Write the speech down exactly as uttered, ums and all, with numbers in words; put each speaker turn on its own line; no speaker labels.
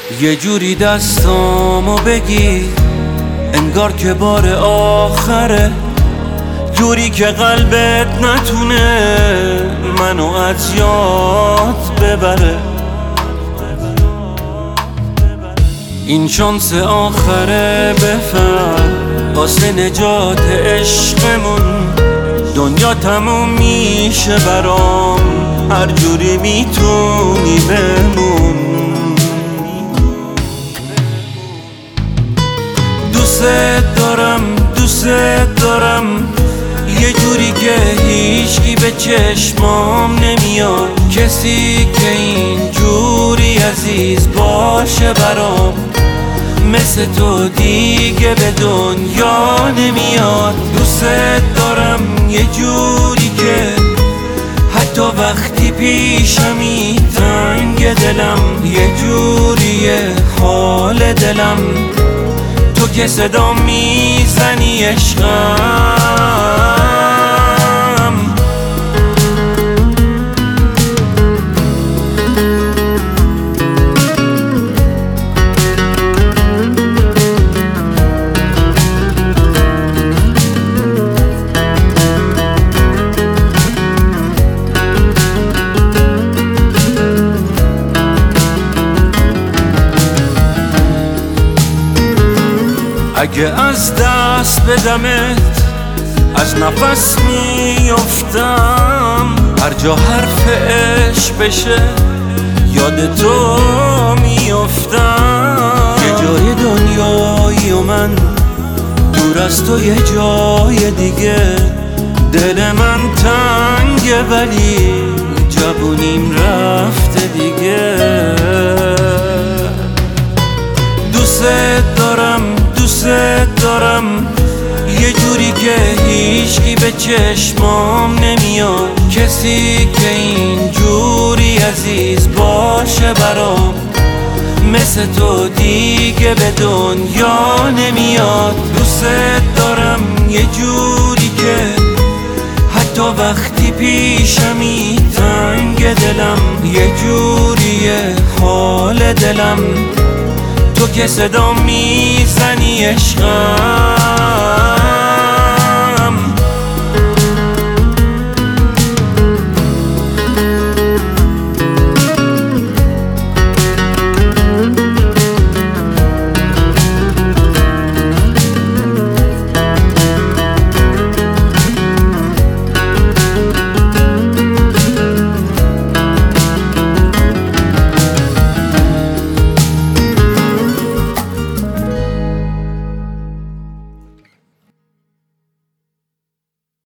یه جوری دستامو بگیر انگار که بار آخره، جوری که قلبت نتونه منو از یاد ببره. این شانس آخره، بفهم واسه نجات عشقمون دنیا تموم میشه برام، هر جوری میتونی بمون. دوست دارم دوست دارم یه جوری که هیچکی به چشمام نمیاد، کسی که این جوری عزیز باشه برام، مثل تو دیگه به دنیا نمیاد. دوست دارم یه جوری که حتی وقتی پیشمی تنگ دلم، یه جوریه حال دلم تو که صدا میزنی عشقم. اگه از دست بدمت از نفس میافتم، هر جا حرف عشق بشه یاد تو میافتم. یه جای دنیایی و من دور از تو یه جای دیگه، دل من تنگه ولی جوونیم رفته دیگه. دوست دارم دوست دارم یه جوری که هیچکی به چشمام نمیاد، کسی که این جوری عزیز باشه برام، مثل تو دیگه به دنیا نمیاد. دوست دارم یه جوری که حتی وقتی پیشمی تنگ دلم، یه جوریه حال دلم تو که صدا میزنی عشقم.